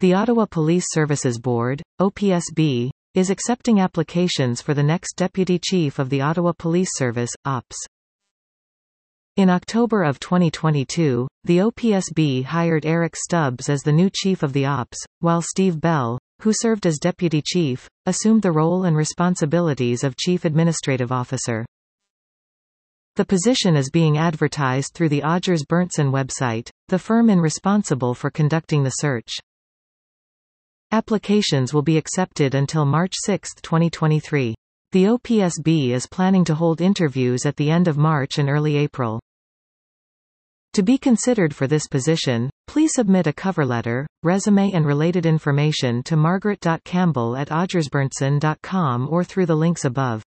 The Ottawa Police Services Board, OPSB, is accepting applications for the next Deputy Chief of the Ottawa Police Service, OPS. In October of 2022, the OPSB hired Eric Stubbs as the new Chief of the OPS, while Steve Bell, who served as Deputy Chief, assumed the role and responsibilities of Chief Administrative Officer. The position is being advertised through the Odgers Berntson website, the firm responsible for conducting the search. Applications will be accepted until March 6, 2023. The OPSB is planning to hold interviews at the end of March and early April. To be considered for this position, please submit a cover letter, resume and related information to margaret.campbell@odgersberntson.com or through the links above.